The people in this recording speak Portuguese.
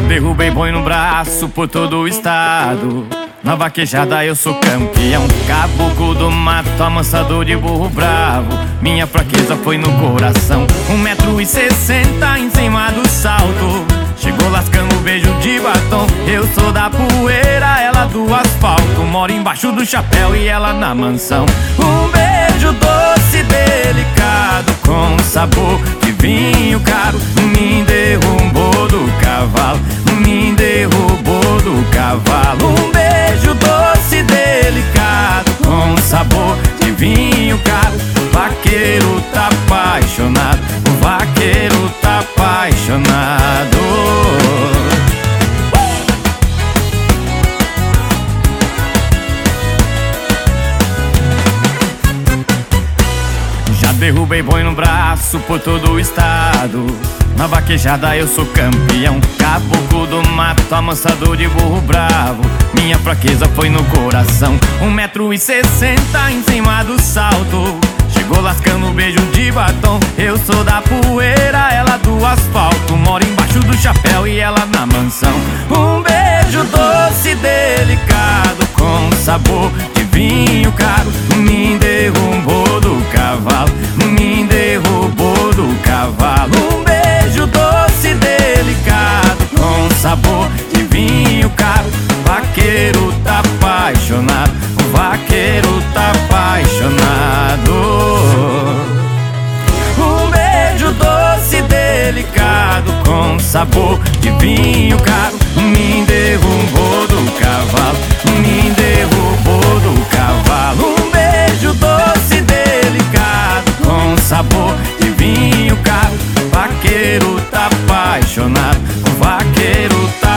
derrubei boi no braço por todo o estado. Na vaquejada eu sou campeão, caboclo do mato, amansador de burro bravo. Minha fraqueza foi no coração, 1,60 m em cima do salto. Chegou lascando o beijo de batom. Eu sou da poeira, ela do asfalto. Moro embaixo do chapéu e ela na mansão. Um beijo doce, delicado, com sabor de vinho caro. Me derrubou do cavalo, me derrubou do cavalo. Um beijo doce, delicado, com sabor de vinho caro. O vaqueiro tá apaixonado, o vaqueiro tá apaixonado. Já derrubei boi no braço por todo o estado. Na vaquejada eu sou campeão, caboclo do mato, amansador de burro bravo. Minha fraqueza foi no coração, 1,60 m em cima do salto. Chegou lascando o beijo de batom. Eu sou da poeira, ela do asfalto. Moro embaixo do chapéu e ela na mansão. Um beijo doce, delicado, com sabor de vinho caro. Me derrubou do cavalo, me derrubou do cavalo. Um beijo doce, delicado, com sabor de vinho caro. O vaqueiro tá apaixonado, o vaqueiro tá apaixonado. Um beijo doce, delicado, com sabor de vinho caro. Me derrubou do cavalo, me derrubou do cavalo. Um beijo doce, delicado, com sabor de vinho caro. O vaqueiro tá apaixonado, o vaqueiro tá